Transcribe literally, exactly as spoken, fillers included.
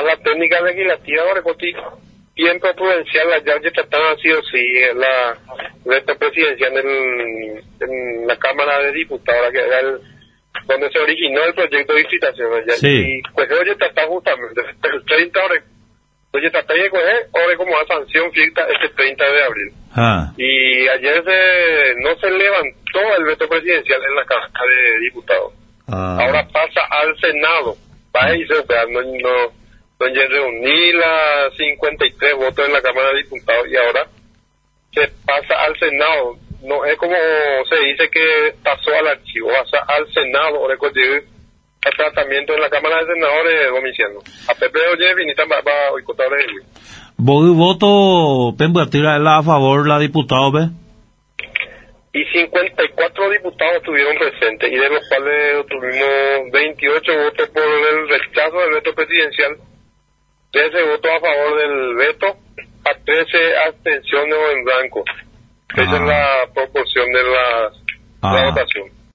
la técnica legislativa ahora contigo. Tiempo prudencial, ya ya trataba así o sí, la veto presidencial en, en la Cámara de Diputados, que era el, donde se originó el proyecto de licitación. Ya, sí. Y pues oye, trataba justamente, el treinta horas, oye, trataba de coger, ahora como a sanción fiesta este treinta de abril. Ah. Y ayer se, no se levantó el veto presidencial en la Cámara de Diputados. Ah. Ahora pasa al Senado. Va y se, o sea, no, no donde reuní las cincuenta y tres votos en la Cámara de Diputados y ahora se pasa al Senado. No es como se dice que pasó al archivo, pasa al Senado o recoger el tratamiento en la Cámara de Senadores domiciano. A Pepe oye, vinita va a boicotar de ello. ¿Vos voto Pembuatira a favor la diputada, ve? Y cincuenta y cuatro diputados estuvieron presentes y de los cuales tuvimos veintiocho votos por el rechazo del veto presidencial, trece votos a favor del veto, a trece abstenciones o en blanco. Esa es la proporción de la, la votación.